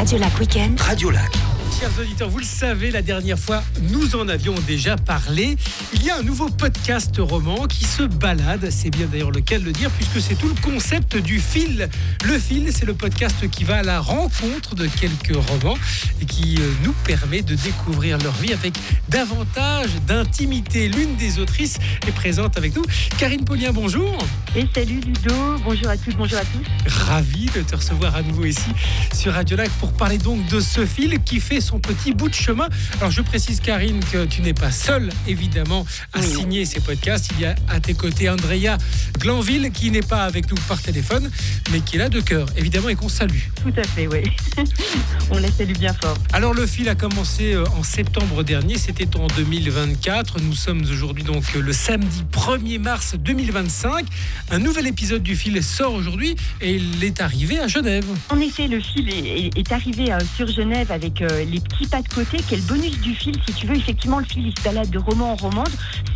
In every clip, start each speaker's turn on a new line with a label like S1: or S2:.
S1: Radio Lac Week-end.
S2: Radio Lac.
S3: Chers auditeurs, vous le savez, la dernière fois, nous en avions déjà parlé. Il y a un nouveau podcast roman qui se balade. C'est bien d'ailleurs le cas de le dire, puisque c'est tout le concept du fil. Le fil, c'est le podcast qui va à la rencontre de quelques romans et qui nous permet de découvrir leur vie avec davantage d'intimité. L'une des autrices est présente avec nous. Karine Paulien, bonjour.
S4: Et salut Ludo, bonjour à toutes, bonjour à tous.
S3: Ravi de te recevoir à nouveau ici sur Radio Lac pour parler donc de ce fil qui fait son petit bout de chemin. Alors je précise, Karine, que tu n'es pas seule évidemment à signer ces podcasts. Il y a à tes côtés Andrea Glanville qui n'est pas avec nous par téléphone mais qui est là de cœur évidemment et qu'on salue.
S4: Tout à fait, oui. On la salue bien fort.
S3: Alors le fil a commencé en septembre dernier, c'était en 2024. Nous sommes aujourd'hui donc le samedi 1er mars 2025. Un nouvel épisode du fil sort aujourd'hui et il est arrivé à Genève.
S4: En effet, le fil est arrivé sur Genève avec les petits pas de côté, qui est le bonus du fil. Si tu veux, effectivement, le fil il se balade de roman en roman.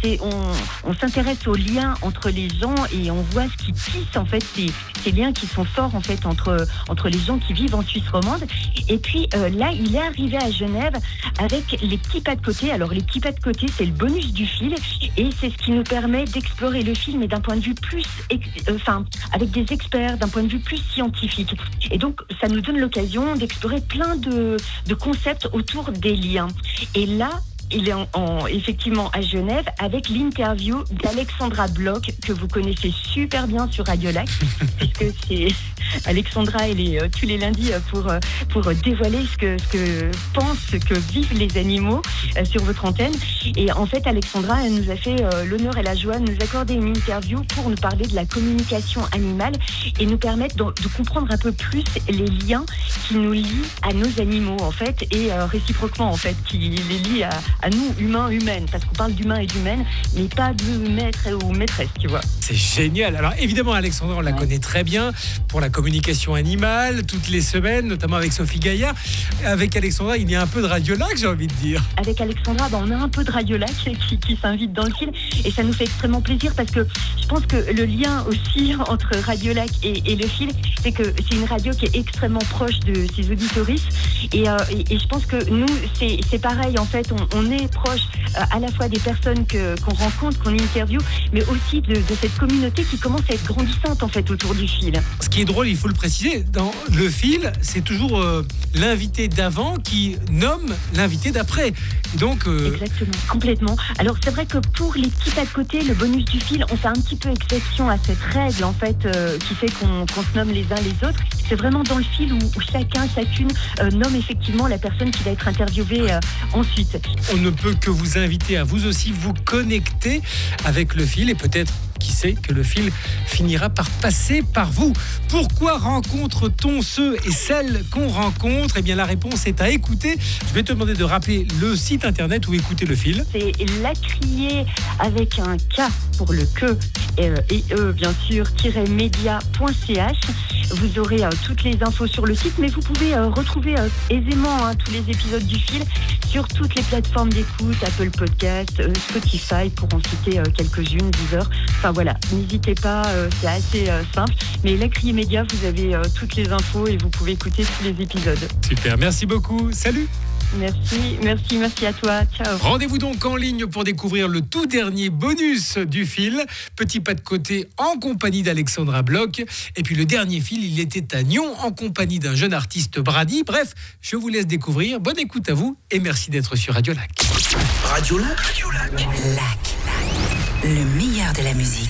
S4: On s'intéresse aux liens entre les gens et on voit ce qui tisse en fait ces liens qui sont forts en fait entre les gens qui vivent en Suisse romande. Et puis là, il est arrivé à Genève avec les petits pas de côté. Alors les petits pas de côté, c'est le bonus du fil et c'est ce qui nous permet d'explorer le fil, mais d'un point de vue plus, avec des experts, d'un point de vue plus scientifique. Et donc, ça nous donne l'occasion d'explorer plein de concepts autour des liens. Et là, il est effectivement à Genève avec l'interview d'Alexandra Bloch, que vous connaissez super bien sur Radio Lac, puisque c'est Alexandra, elle est tous les lundis pour dévoiler ce que pensent, ce que vivent les animaux sur votre antenne. Et en fait, Alexandra, elle nous a fait l'honneur et la joie de nous accorder une interview pour nous parler de la communication animale et nous permettre de comprendre un peu plus les liens qui nous lient à nos animaux, en fait, et réciproquement, en fait, qui les lient à nous, humains, humaines, parce qu'on parle d'humains et d'humaines, mais pas de maître ou maîtresse, tu vois.
S3: C'est génial. Alors évidemment, Alexandra, on la connaît très bien pour la communication animale, toutes les semaines, notamment avec Sophie Gaillard. Avec Alexandra, il y a un peu de Radio Lac, j'ai envie de dire.
S4: Avec Alexandra, on a un peu de Radio Lac qui s'invite dans le fil, et ça nous fait extrêmement plaisir, parce que je pense que le lien aussi entre Radio Lac et le fil, c'est que c'est une radio qui est extrêmement proche de ses auditoristes, et je pense que nous, c'est pareil, en fait, on est proche à la fois des personnes qu'on rencontre, qu'on interviewe, mais aussi de cette communauté qui commence à être grandissante en fait autour du fil.
S3: Ce qui est drôle, il faut le préciser, dans le fil, c'est toujours l'invité d'avant qui nomme l'invité d'après. Donc,
S4: Exactement, complètement. Alors c'est vrai que pour les petits pas de côté, le bonus du fil, on fait un petit peu exception à cette règle en fait qui fait qu'on se nomme les uns les autres. C'est vraiment dans le fil où chacune nomme effectivement la personne qui va être interviewée ensuite.
S3: On ne peut que vous inviter à vous aussi vous connecter avec le fil et peut-être, qui sait, que le fil finira par passer par vous. Pourquoi rencontre-t-on ceux et celles qu'on rencontre ? Eh bien, la réponse est à écouter. Je vais te demander de rappeler le site internet où écouter le fil.
S4: C'est Lacrier avec un K pour le que et bien sûr, -media.ch. Vous aurez toutes les infos sur le site, mais vous pouvez retrouver aisément tous les épisodes du fil sur toutes les plateformes d'écoute, Apple Podcast, Spotify, pour en citer quelques-unes, Deezer. Enfin voilà, n'hésitez pas, c'est assez simple. Mais Lacrier Média, vous avez toutes les infos et vous pouvez écouter tous les épisodes.
S3: Super, merci beaucoup. Salut.
S4: Merci à toi. Ciao.
S3: Rendez-vous donc en ligne pour découvrir le tout dernier bonus du fil. Petit pas de côté en compagnie d'Alexandra Bloch. Et puis le dernier fil, il était à Nyon en compagnie d'un jeune artiste Brady. Bref, je vous laisse découvrir. Bonne écoute à vous et merci d'être sur Radio Lac.
S2: Radio Lac. Radio Lac.
S1: Lac. Le meilleur de la musique.